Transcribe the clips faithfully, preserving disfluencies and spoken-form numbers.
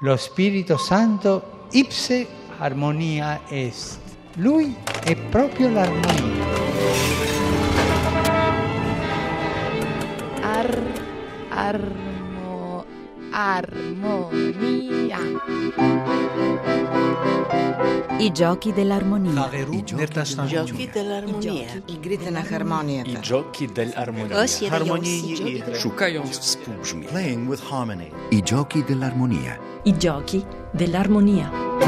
Lo Spirito Santo ipse armonia est. Lui è proprio l'armonia. Ar, armo, armonia. I giochi dell'armonia. I giochi dell'armonia. I Grittenach Harmonia. I giochi dell'armonia. Harmonii Szukając współbrzmi. Playing with harmony. I giochi dell'armonia. I giochi dell'armonia.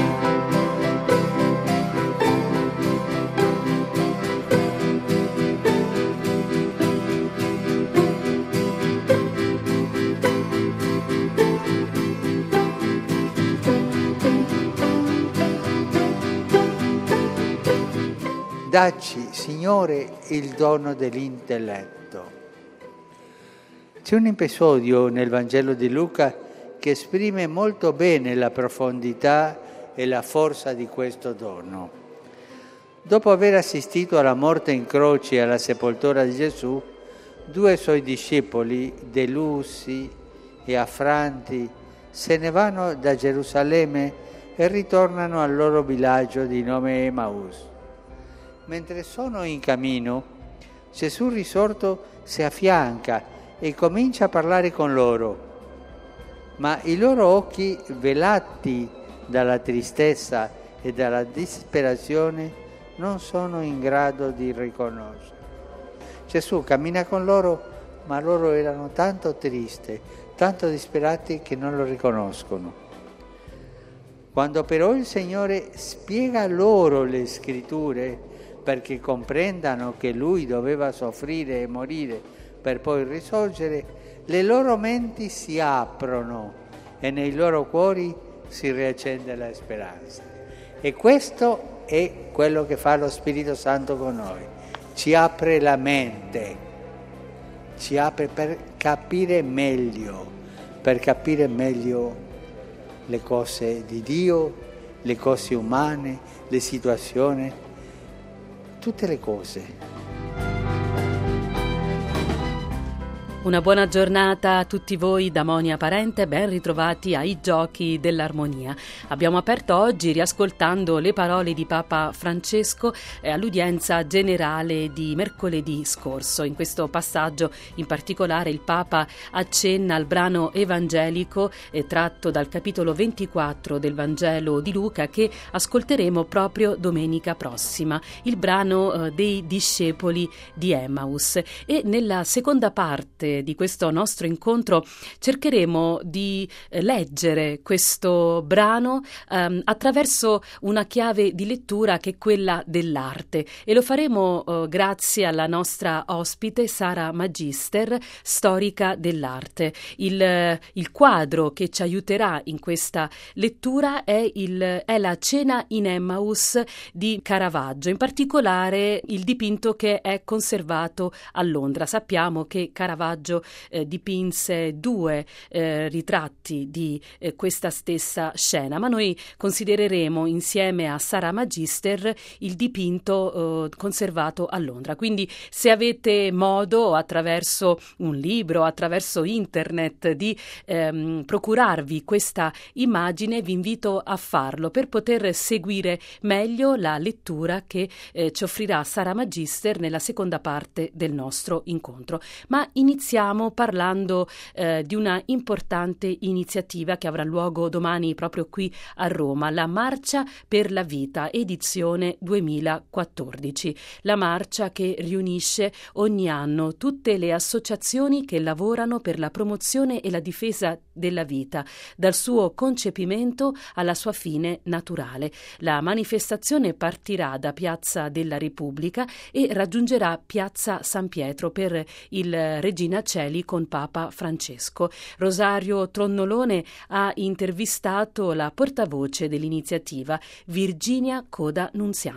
Dacci, Signore, il dono dell'intelletto. C'è un episodio nel Vangelo di Luca che esprime molto bene la profondità e la forza di questo dono. Dopo aver assistito alla morte in croce e alla sepoltura di Gesù, due suoi discepoli, delusi e affranti, se ne vanno da Gerusalemme e ritornano al loro villaggio di nome Emmaus. Mentre sono in cammino, Gesù risorto si affianca e comincia a parlare con loro, ma i loro occhi, velati dalla tristezza e dalla disperazione, non sono in grado di riconoscere. Gesù cammina con loro, ma loro erano tanto tristi, tanto disperati che non lo riconoscono. Quando però il Signore spiega loro le scritture, perché comprendano che Lui doveva soffrire e morire per poi risorgere, le loro menti si aprono e nei loro cuori si riaccende la speranza. E questo è quello che fa lo Spirito Santo con noi. Ci apre la mente, ci apre per capire meglio, per capire meglio le cose di Dio, le cose umane, le situazioni, tutte le cose. Una buona giornata a tutti voi da Monia Parente, ben ritrovati ai Giochi dell'Armonia. Abbiamo aperto oggi riascoltando le parole di Papa Francesco all'udienza generale di mercoledì scorso. In questo passaggio in particolare il Papa accenna al brano evangelico eh, tratto dal capitolo ventiquattro del Vangelo di Luca che ascolteremo proprio domenica prossima, il brano eh, dei discepoli di Emmaus. E nella seconda parte di questo nostro incontro cercheremo di eh, leggere questo brano ehm, attraverso una chiave di lettura che è quella dell'arte, e lo faremo eh, grazie alla nostra ospite Sara Magister, storica dell'arte. Il, il quadro che ci aiuterà in questa lettura è, il, è la Cena in Emmaus di Caravaggio, in particolare il dipinto che è conservato a Londra. Sappiamo che Caravaggio Eh, dipinse due eh, ritratti di eh, questa stessa scena, ma noi considereremo insieme a Sara Magister il dipinto eh, conservato a Londra. Quindi se avete modo attraverso un libro, attraverso internet di ehm, procurarvi questa immagine, vi invito a farlo per poter seguire meglio la lettura che eh, ci offrirà Sara Magister nella seconda parte del nostro incontro. Ma iniziamo parlando eh, di una importante iniziativa che avrà luogo domani proprio qui a Roma, la Marcia per la Vita, edizione duemilaquattordici. La marcia che riunisce ogni anno tutte le associazioni che lavorano per la promozione e la difesa della vita, dal suo concepimento alla sua fine naturale. La manifestazione partirà da Piazza della Repubblica e raggiungerà Piazza San Pietro per il Regina Coeli con Papa Francesco. Rosario Tronnolone ha intervistato la portavoce dell'iniziativa, Virginia Coda Nunziante.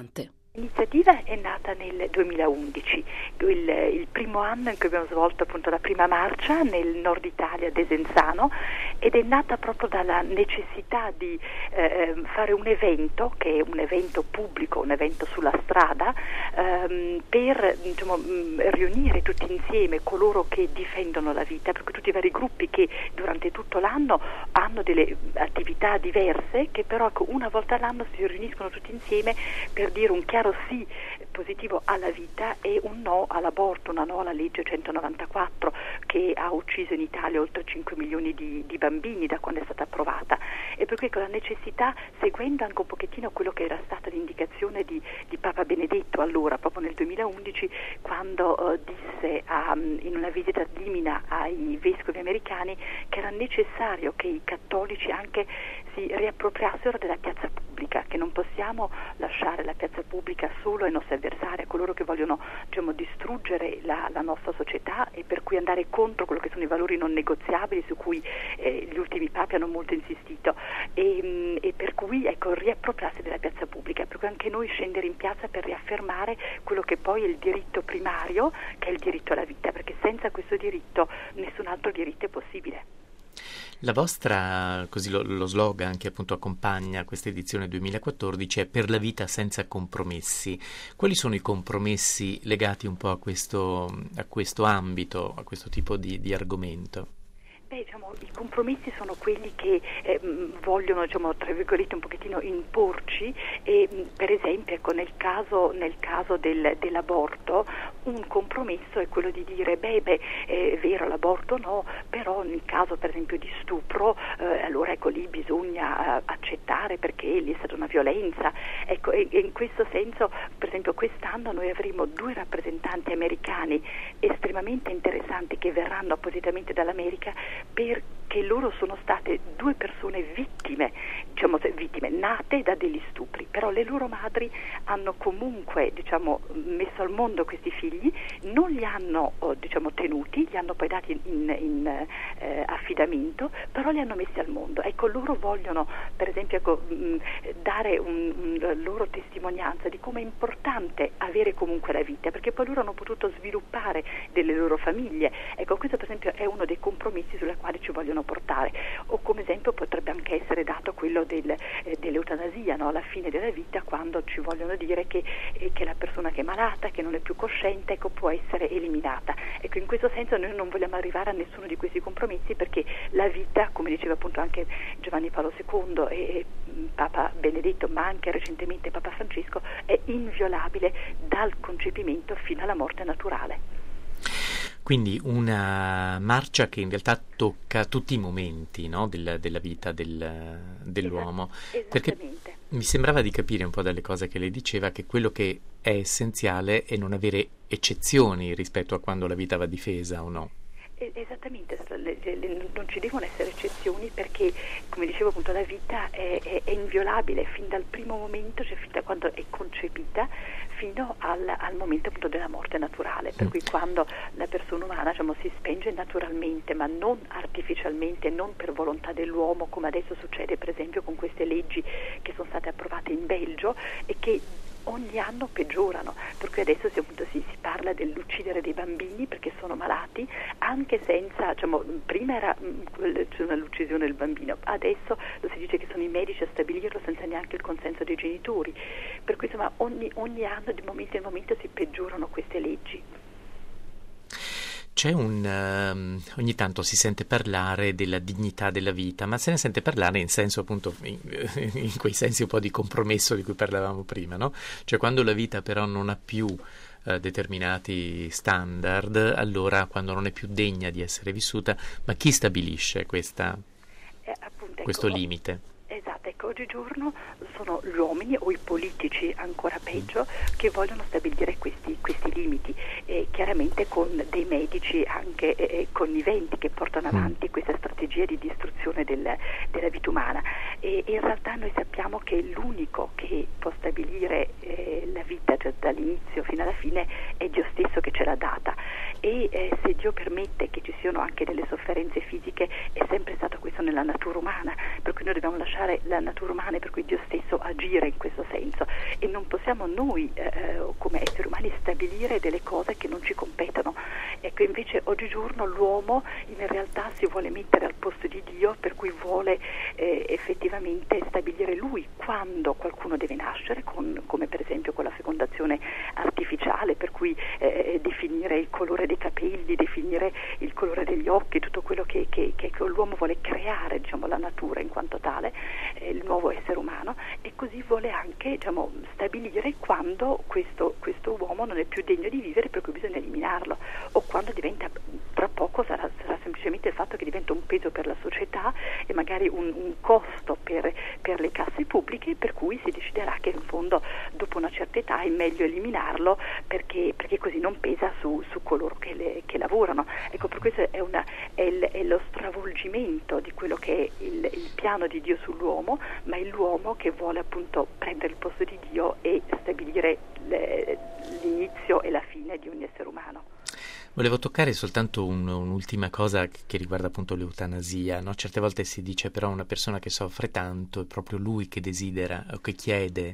L'iniziativa è nata nel duemilaundici, il, il primo anno in cui abbiamo svolto appunto la prima marcia nel nord Italia, Desenzano, ed è nata proprio dalla necessità di eh, fare un evento, che è un evento pubblico, un evento sulla strada, ehm, per diciamo, riunire tutti insieme coloro che difendono la vita, perché tutti i vari gruppi che durante tutto l'anno hanno delle attività diverse, che però una volta all'anno si riuniscono tutti insieme per dire un chiaro sì positivo alla vita e un no all'aborto, una no alla legge centonovantaquattro che ha ucciso in Italia oltre cinque milioni di, di bambini da quando è stata approvata. E per cui con la necessità, seguendo anche un pochettino quello che era stata l'indicazione di, di Papa Benedetto allora, proprio nel duemilaundici, quando uh, disse a, in una visita ad Limina ai vescovi americani che era necessario che i cattolici anche si riappropriassero della piazza pubblica, che non possiamo lasciare la piazza pubblica solo ai nostri avversari, a coloro che vogliono diciamo, distruggere la, la nostra società, e per cui andare contro quello che sono i valori non negoziabili su cui eh, gli ultimi papi hanno molto insistito, e, e per cui ecco, riappropriarsi della piazza pubblica, per cui anche noi scendere in piazza per riaffermare quello che poi è il diritto primario, che è il diritto alla vita, perché senza questo diritto nessun altro diritto è possibile. La vostra, così lo, lo slogan che appunto accompagna questa edizione duemilaquattordici è "Per la vita senza compromessi". Quali sono i compromessi legati un po' a questo, a questo ambito, a questo tipo di, di argomento? Beh, diciamo, i compromessi sono quelli che eh, vogliono, diciamo, tra virgolette, un pochettino imporci, e per esempio, ecco, nel caso, nel caso del, dell'aborto, un compromesso è quello di dire, beh, beh, è vero, l'aborto no, però nel caso, per esempio, di stupro, eh, allora ecco, lì bisogna eh, accettare perché lì è stata una violenza. Ecco, e, e in questo senso, per esempio, quest'anno noi avremo due rappresentanti americani estremamente interessanti che verranno appositamente dall'America, perché loro sono state due persone vittime, diciamo vittime nate da degli stupri, però le loro madri hanno comunque diciamo messo al mondo questi figli, non li hanno diciamo tenuti, li hanno poi dati in, in eh, affidamento, però li hanno messi al mondo. Ecco, loro vogliono per esempio ecco, mh, dare un, un loro testimonianza di come è importante avere comunque la vita, perché poi loro hanno potuto sviluppare delle loro famiglie. Ecco, questo per esempio è uno dei compromessi sulla quale ci vogliono portare. O come esempio potrebbe anche essere dato quello del, eh, dell'eutanasia, no? Alla fine della vita, quando ci vogliono dire che, eh, che la persona che è malata, che non è più cosciente, ecco, può essere eliminata. Ecco, in questo senso noi non vogliamo arrivare a nessuno di questi compromessi, perché la vita, come diceva appunto anche Giovanni Paolo secondo e, e Papa Benedetto, ma anche recentemente Papa Francesco, è inviolabile dal concepimento fino alla morte naturale. Quindi una marcia che in realtà tocca tutti i momenti, no, del, della vita del, dell'uomo. Perché mi sembrava di capire un po' dalle cose che lei diceva che quello che è essenziale è non avere eccezioni rispetto a quando la vita va difesa o no. Esattamente, non ci devono essere eccezioni, perché come dicevo appunto la vita è, è, è inviolabile fin dal primo momento, cioè fin da quando è concepita fino al, al momento appunto della morte naturale, per mm. cui quando la persona umana diciamo, si spenge naturalmente, ma non artificialmente, non per volontà dell'uomo, come adesso succede per esempio con queste leggi che sono state approvate in Belgio e che ogni anno peggiorano, per cui adesso si, appunto, si, si parla dell'uccidere dei bambini perché sono malati, anche senza, diciamo, prima era cioè, l'uccisione del bambino, adesso lo si dice che sono i medici a stabilirlo senza neanche il consenso dei genitori, per cui insomma ogni, ogni anno di momento in momento si peggiorano queste leggi. C'è un um, ogni tanto si sente parlare della dignità della vita, ma se ne sente parlare in senso appunto in, in quei sensi un po' di compromesso di cui parlavamo prima, no? Cioè quando la vita però non ha più uh, determinati standard, allora quando non è più degna di essere vissuta, ma chi stabilisce questa, eh, appunto, questo ecco, limite? Esatto, ecco, oggigiorno sono gli uomini o i politici, ancora peggio, che vogliono stabilire questi, questi limiti, e chiaramente con dei medici anche eh, conniventi che portano avanti questa strategia di distruzione del, della vita umana. E, e in realtà noi sappiamo che l'unico che può stabilire eh, la vita cioè, dall'inizio fino alla fine è Dio stesso che ce l'ha data, e eh, se Dio permette che ci siano anche delle sofferenze fisiche è sempre stato questo nella natura umana, per cui noi dobbiamo lasciare la natura umana e per cui Dio stesso agire in questo senso, e non possiamo noi eh, come esseri umani stabilire delle cose che non ci competono. Ecco, invece oggigiorno l'uomo in realtà si vuole mettere al posto di Dio, per cui vuole eh, effettivamente stabilire lui quando qualcuno deve nascere, con, come per esempio con la fecondazione artificiale, per cui eh, definire il colore dei capelli, definire il colore degli occhi, tutto quello che, che, che l'uomo vuole creare, diciamo, la natura in quanto tale, eh, il nuovo essere umano, e così vuole anche, diciamo, stabilire quando questo, questo uomo non è più degno di vivere, per cui bisogna eliminarlo, o quando diventa, tra poco sarà, sarà semplicemente il fatto che diventa un peso per la società e magari un, un costo per, per le casse pubbliche, per cui si deciderà che in fondo dopo una certa età è meglio eliminarlo, perché, perché così non pesa su, su coloro che, le, che lavorano. Ecco, per questo è, una, è, il, è lo stravolgimento di quello che è il, il piano di Dio sull'uomo, ma è l'uomo che vuole appunto prendere il posto di Dio e stabilire le, l'inizio e la fine di ogni essere umano. Volevo toccare soltanto un, un'ultima cosa che riguarda appunto l'eutanasia, no? Certe volte si dice però una persona che soffre tanto è proprio lui che desidera o che chiede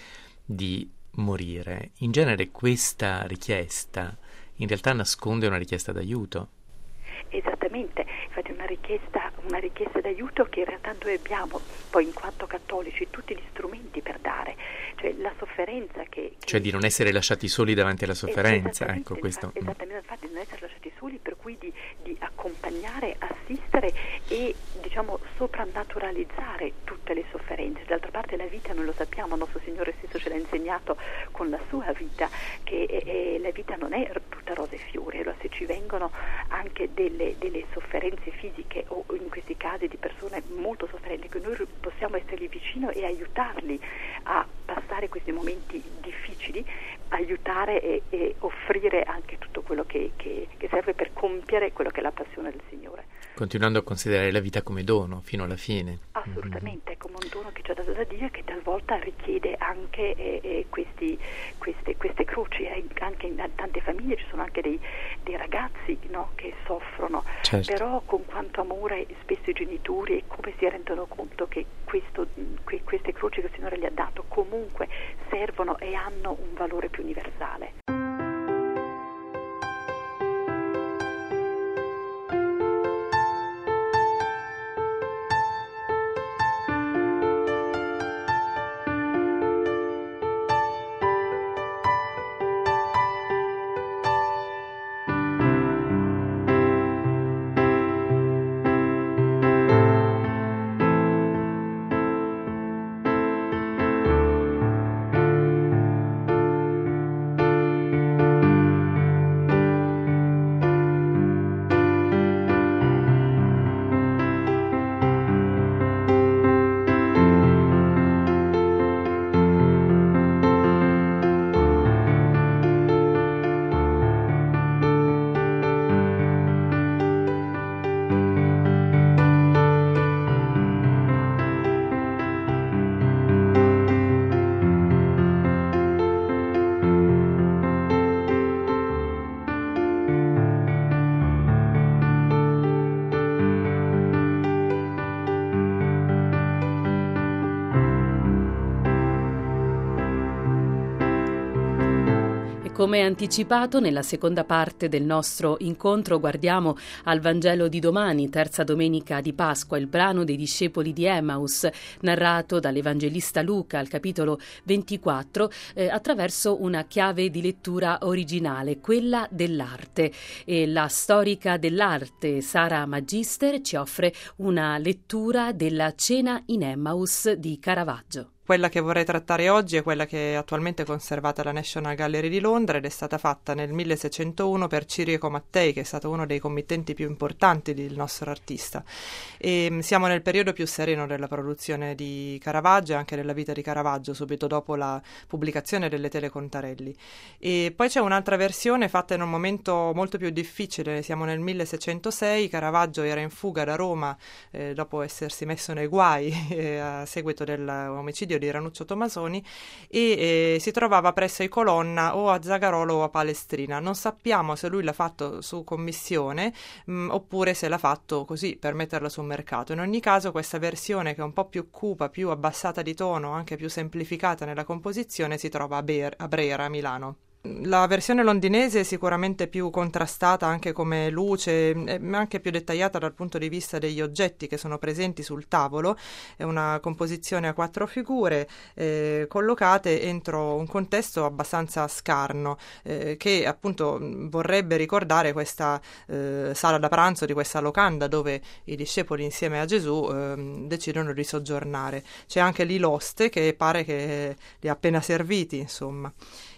di morire. In genere questa richiesta in realtà nasconde una richiesta d'aiuto. Esattamente, infatti una richiesta, una richiesta d'aiuto che in realtà noi abbiamo poi in quanto cattolici tutti gli strumenti per dare, cioè la sofferenza che... che cioè di non essere lasciati soli davanti alla sofferenza, ecco questo. Infatti, esattamente, infatti di non essere lasciati soli, per cui di, di accompagnare, assistere e diciamo soprannaturalizzare tutte le sofferenze. D'altra parte la vita, noi lo sappiamo, il nostro Signore stesso ce l'ha insegnato con la sua vita, che è, è, la vita non è tutta rose e fiori, allora se ci vengono anche delle, delle sofferenze fisiche o in questi casi di persone molto sofferenti, che noi possiamo essergli vicino e aiutarli a passare questi momenti difficili, aiutare e, e offrire anche tutto quello che, che, che serve per compiere quello che è la passione del Signore. Continuando a considerare la vita come dono fino alla fine. Assolutamente, è come un dono che ci ha dato da Dio, che talvolta richiede anche eh, eh, questi, queste, queste croci. Eh, anche in tante famiglie ci sono anche dei, dei ragazzi, no, che soffrono, certo. Però con quanto amore spesso i genitori, e come si rendono conto che questo, que, queste croci che il Signore gli ha dato comunque servono e hanno un valore più universale. Come anticipato, nella seconda parte del nostro incontro guardiamo al Vangelo di domani, terza domenica di Pasqua, il brano dei discepoli di Emmaus, narrato dall'Evangelista Luca al capitolo ventiquattro, eh, attraverso una chiave di lettura originale, quella dell'arte. E la storica dell'arte Sara Magister ci offre una lettura della Cena in Emmaus di Caravaggio. Quella che vorrei trattare oggi è quella che è attualmente conservata alla National Gallery di Londra ed è stata fatta nel milleseicentouno per Ciriaco Mattei, che è stato uno dei committenti più importanti del nostro artista. E siamo nel periodo più sereno della produzione di Caravaggio e anche della vita di Caravaggio, subito dopo la pubblicazione delle Tele Contarelli. E poi c'è un'altra versione fatta in un momento molto più difficile, siamo nel milleseicentosei, Caravaggio era in fuga da Roma eh, dopo essersi messo nei guai eh, a seguito dell'omicidio figlio di Ranuccio Tomasoni, e eh, si trovava presso i Colonna o a Zagarolo o a Palestrina. Non sappiamo se lui l'ha fatto su commissione mh, oppure se l'ha fatto così per metterlo sul mercato. In ogni caso questa versione, che è un po' più cupa, più abbassata di tono, anche più semplificata nella composizione, si trova a, Ber- a Brera, a Milano. La versione londinese è sicuramente più contrastata anche come luce, ma anche più dettagliata dal punto di vista degli oggetti che sono presenti sul tavolo. È una composizione a quattro figure eh, collocate entro un contesto abbastanza scarno, eh, che appunto vorrebbe ricordare questa eh, sala da pranzo di questa locanda dove i discepoli insieme a Gesù eh, decidono di soggiornare. C'è anche lì l'oste che pare che li ha appena serviti, insomma.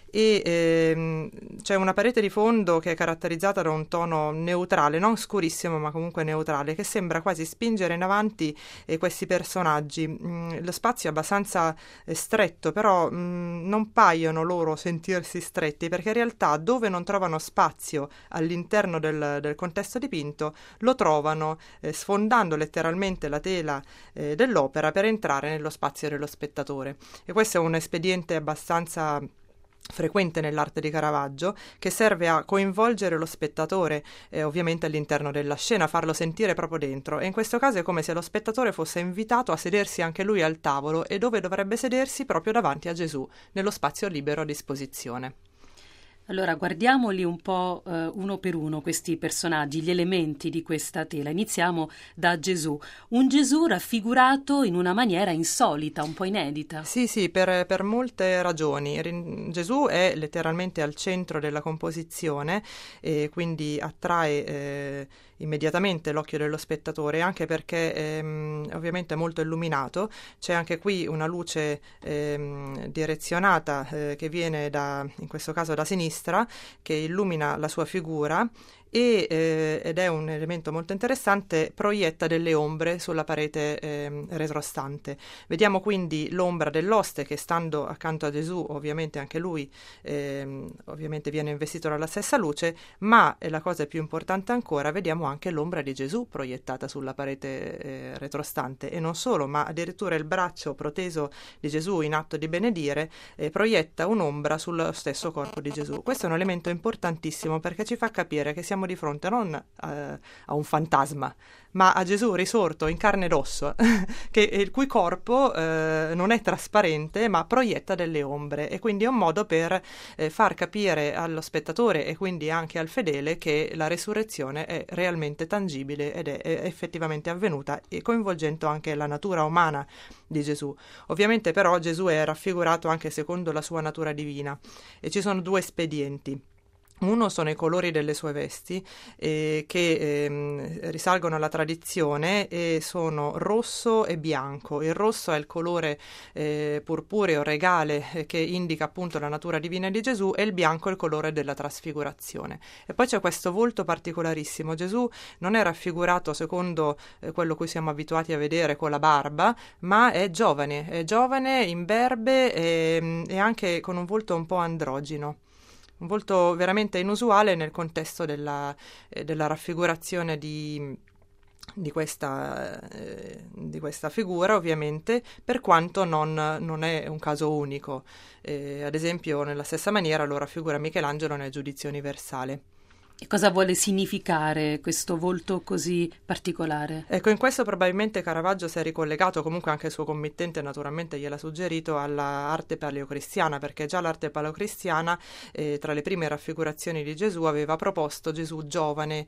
E ehm, c'è una parete di fondo che è caratterizzata da un tono neutrale, non scurissimo ma comunque neutrale, che sembra quasi spingere in avanti eh, questi personaggi. Mm, lo spazio è abbastanza eh, stretto, però mm, non paiono loro sentirsi stretti, perché in realtà dove non trovano spazio all'interno del, del contesto dipinto lo trovano eh, sfondando letteralmente la tela eh, dell'opera per entrare nello spazio dello spettatore. E questo è un espediente abbastanza frequente nell'arte di Caravaggio, che serve a coinvolgere lo spettatore eh, ovviamente all'interno della scena, farlo sentire proprio dentro, e in questo caso è come se lo spettatore fosse invitato a sedersi anche lui al tavolo, e dove dovrebbe sedersi? Proprio davanti a Gesù, nello spazio libero a disposizione. Allora, guardiamoli un po' eh, uno per uno, questi personaggi, gli elementi di questa tela. Iniziamo da Gesù. Un Gesù raffigurato in una maniera insolita, un po' inedita. Sì, sì, per, per molte ragioni. Gesù è letteralmente al centro della composizione e quindi attrae eh, immediatamente l'occhio dello spettatore, anche perché ehm, ovviamente è molto illuminato. C'è anche qui una luce ehm, direzionata eh, che viene da, in questo caso da sinistra, che illumina la sua figura e, eh, ed è un elemento molto interessante, proietta delle ombre sulla parete eh, retrostante. Vediamo quindi l'ombra dell'oste che, stando accanto a Gesù, ovviamente anche lui eh, ovviamente viene investito dalla stessa luce, ma e la cosa più importante ancora, vediamo anche l'ombra di Gesù proiettata sulla parete eh, retrostante, e non solo, ma addirittura il braccio proteso di Gesù in atto di benedire eh, proietta un'ombra sullo stesso corpo di Gesù. Questo è un elemento importantissimo, perché ci fa capire che siamo di fronte non eh, a un fantasma, ma a Gesù risorto in carne ed osso, che, il cui corpo eh, non è trasparente ma proietta delle ombre, e quindi è un modo per eh, far capire allo spettatore e quindi anche al fedele che la resurrezione è realmente tangibile ed è, è effettivamente avvenuta, e coinvolgendo anche la natura umana di Gesù. Ovviamente però Gesù è raffigurato anche secondo la sua natura divina, e ci sono due espedienti. Uno sono i colori delle sue vesti eh, che eh, risalgono alla tradizione e sono rosso e bianco. Il rosso è il colore eh, purpureo regale eh, che indica appunto la natura divina di Gesù, e il bianco è il colore della trasfigurazione. E poi c'è questo volto particolarissimo. Gesù non è raffigurato secondo eh, quello cui siamo abituati a vedere con la barba, ma è giovane, è giovane, imberbe e, e anche con un volto un po' androgino. Un volto veramente inusuale nel contesto della, eh, della raffigurazione di, di, questa, eh, di questa figura, ovviamente, per quanto non, non è un caso unico. Eh, ad esempio, nella stessa maniera lo raffigura Michelangelo nel Giudizio Universale. E cosa vuole significare questo volto così particolare? Ecco, in questo probabilmente Caravaggio si è ricollegato, comunque anche il suo committente naturalmente gliel'ha suggerito, all'arte paleocristiana, perché già l'arte paleocristiana eh, tra le prime raffigurazioni di Gesù aveva proposto Gesù giovane,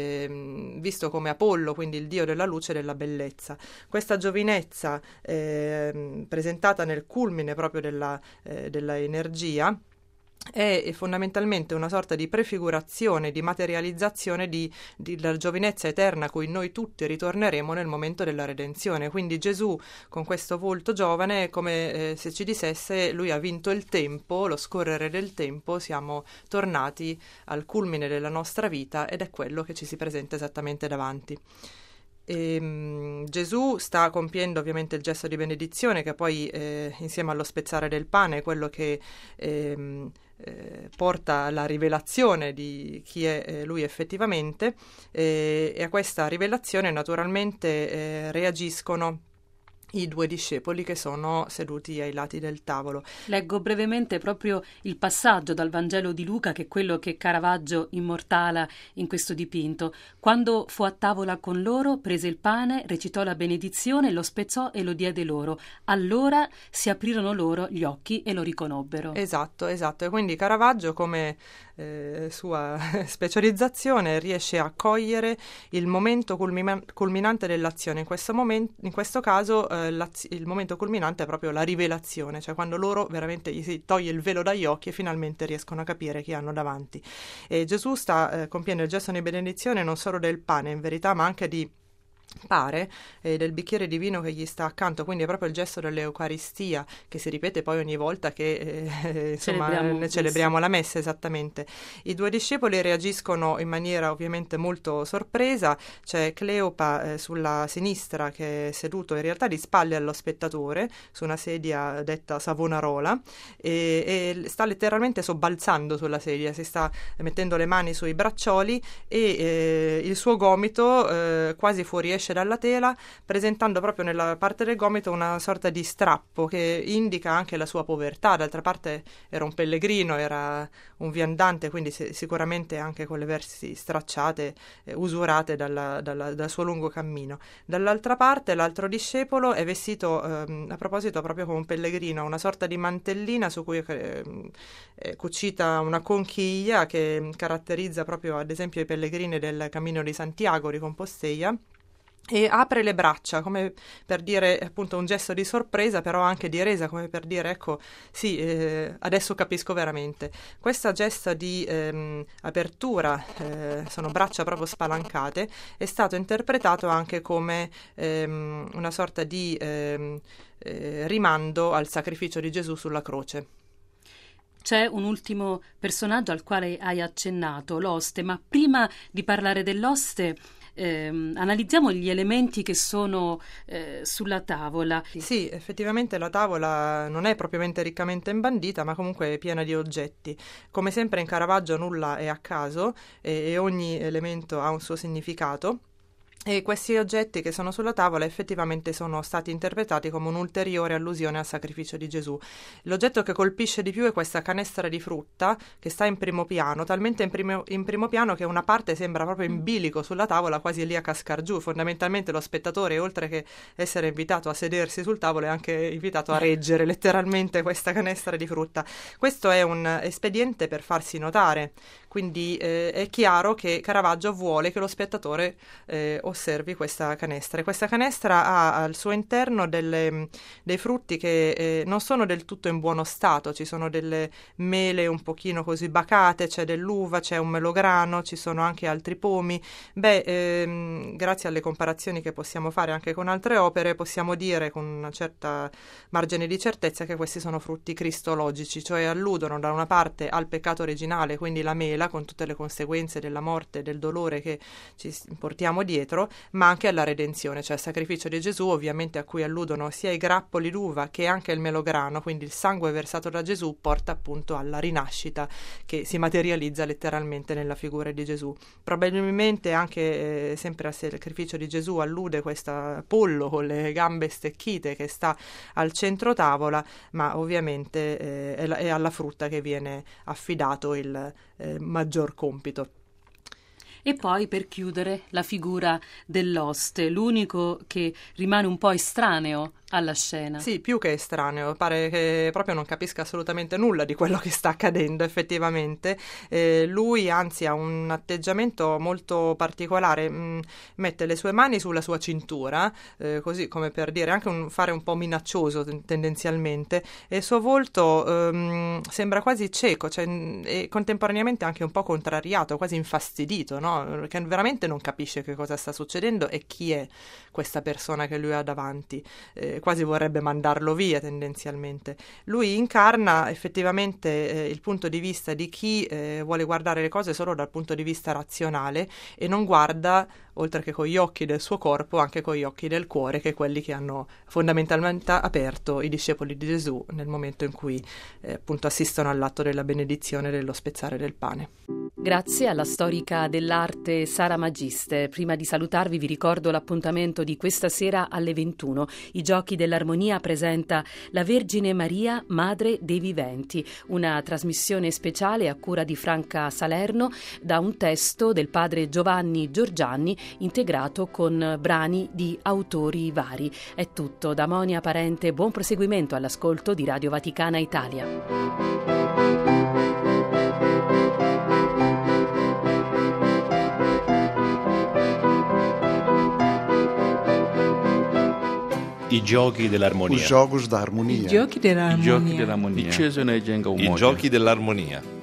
eh, visto come Apollo, quindi il dio della luce e della bellezza. Questa giovinezza eh, presentata nel culmine proprio della, eh, della energia è fondamentalmente una sorta di prefigurazione, di materializzazione di, di, della giovinezza eterna a cui noi tutti ritorneremo nel momento della redenzione. Quindi Gesù con questo volto giovane è come eh, se ci dicesse: lui ha vinto il tempo, lo scorrere del tempo, siamo tornati al culmine della nostra vita, ed è quello che ci si presenta esattamente davanti. E, um, Gesù sta compiendo ovviamente il gesto di benedizione, che poi eh, insieme allo spezzare del pane è quello che eh, eh, porta alla rivelazione di chi è eh, lui effettivamente, eh, e a questa rivelazione naturalmente eh, reagiscono i due discepoli che sono seduti ai lati del tavolo. Leggo brevemente proprio il passaggio dal Vangelo di Luca, che è quello che Caravaggio immortala in questo dipinto. Quando fu a tavola con loro, prese il pane, recitò la benedizione, lo spezzò e lo diede loro. Allora si aprirono loro gli occhi e lo riconobbero. Esatto, esatto. E quindi Caravaggio, come eh, sua specializzazione, riesce a cogliere il momento culmina- culminante dell'azione. In questo, moment- in questo caso eh, il momento culminante è proprio la rivelazione, cioè quando loro veramente gli si toglie il velo dagli occhi e finalmente riescono a capire chi hanno davanti. E Gesù sta eh, compiendo il gesto di benedizione non solo del pane in verità, ma anche di pare eh, del bicchiere di vino che gli sta accanto, quindi è proprio il gesto dell'Eucaristia che si ripete poi ogni volta che eh, insomma celebriamo, ne celebriamo la messa. Esattamente. I due discepoli reagiscono in maniera ovviamente molto sorpresa. C'è Cleopa eh, sulla sinistra che è seduto in realtà di spalle allo spettatore su una sedia detta Savonarola e, e sta letteralmente sobbalzando sulla sedia, si sta mettendo le mani sui braccioli e eh, il suo gomito eh, quasi fuoriesce dalla tela, presentando proprio nella parte del gomito una sorta di strappo che indica anche la sua povertà. D'altra parte era un pellegrino, era un viandante, quindi si- sicuramente anche con le versi stracciate, eh, usurate dalla, dalla, dal suo lungo cammino. Dall'altra parte l'altro discepolo è vestito ehm, a proposito proprio come un pellegrino, una sorta di mantellina su cui eh, è cucita una conchiglia che caratterizza proprio ad esempio i pellegrini del Cammino di Santiago di Compostela, e apre le braccia come per dire appunto un gesto di sorpresa, però anche di resa, come per dire ecco sì, eh, adesso capisco veramente. Questa gesta di ehm, apertura, eh, sono braccia proprio spalancate, è stato interpretato anche come ehm, una sorta di ehm, eh, rimando al sacrificio di Gesù sulla croce. C'è un ultimo personaggio al quale hai accennato, l'oste, ma prima di parlare dell'oste ehm, analizziamo gli elementi che sono eh, sulla tavola. Sì, effettivamente la tavola non è propriamente riccamente imbandita, ma comunque è piena di oggetti. Come sempre in Caravaggio nulla è a caso e, e ogni elemento ha un suo significato. E questi oggetti che sono sulla tavola effettivamente sono stati interpretati come un'ulteriore allusione al sacrificio di Gesù. L'oggetto che colpisce di più è questa canestra di frutta che sta in primo piano, talmente in primo, in primo piano che una parte sembra proprio in bilico sulla tavola, quasi lì a cascar giù. Fondamentalmente lo spettatore, oltre che essere invitato a sedersi sul tavolo, è anche invitato a reggere letteralmente questa canestra di frutta. Questo è un espediente per farsi notare, quindi eh, è chiaro che Caravaggio vuole che lo spettatore eh, osservi questa canestra. E questa canestra ha al suo interno delle, dei frutti che eh, non sono del tutto in buono stato. Ci sono delle mele un pochino così bacate, c'è dell'uva, c'è un melograno, ci sono anche altri pomi. Beh, ehm, grazie alle comparazioni che possiamo fare anche con altre opere, possiamo dire con una certa margine di certezza che questi sono frutti cristologici, cioè alludono da una parte al peccato originale, quindi la mela, con tutte le conseguenze della morte e del dolore che ci portiamo dietro, ma anche alla redenzione, cioè al sacrificio di Gesù, ovviamente a cui alludono sia i grappoli d'uva che anche il melograno, quindi il sangue versato da Gesù porta appunto alla rinascita che si materializza letteralmente nella figura di Gesù. Probabilmente anche eh, sempre al sacrificio di Gesù allude questo pollo con le gambe stecchite che sta al centro tavola, ma ovviamente eh, è, la, è alla frutta che viene affidato il eh, maggior compito. E poi, per chiudere, la figura dell'oste, l'unico che rimane un po' estraneo alla scena. Sì, più che estraneo, pare che proprio non capisca assolutamente nulla di quello che sta accadendo effettivamente. Eh, lui anzi ha un atteggiamento molto particolare, mh, mette le sue mani sulla sua cintura, eh, così come per dire, anche un fare un po' minaccioso t- tendenzialmente, e il suo volto ehm, sembra quasi cieco, cioè, e contemporaneamente anche un po' contrariato, quasi infastidito, no? Perché veramente non capisce che cosa sta succedendo e chi è questa persona che lui ha davanti. Eh, quasi vorrebbe mandarlo via tendenzialmente. Lui incarna effettivamente eh, il punto di vista di chi eh, vuole guardare le cose solo dal punto di vista razionale e non guarda oltre che con gli occhi del suo corpo, anche con gli occhi del cuore, che è quelli che hanno fondamentalmente aperto i discepoli di Gesù nel momento in cui eh, appunto assistono all'atto della benedizione dello spezzare del pane. Grazie alla storica dell'arte Sara Magiste. Prima di salutarvi vi ricordo l'appuntamento di questa sera alle ventuno. I Giochi dell'Armonia presenta La Vergine Maria, Madre dei Viventi, una trasmissione speciale a cura di Franca Salerno da un testo del padre Giovanni Giorgianni integrato con brani di autori vari. È tutto da Monia Parente, buon proseguimento all'ascolto di Radio Vaticana Italia. I Giochi dell'Armonia. Os Jogos da Harmonia. I Giochi dell'Armonia. I Giochi dell'Armonia. I Giochi dell'Armonia.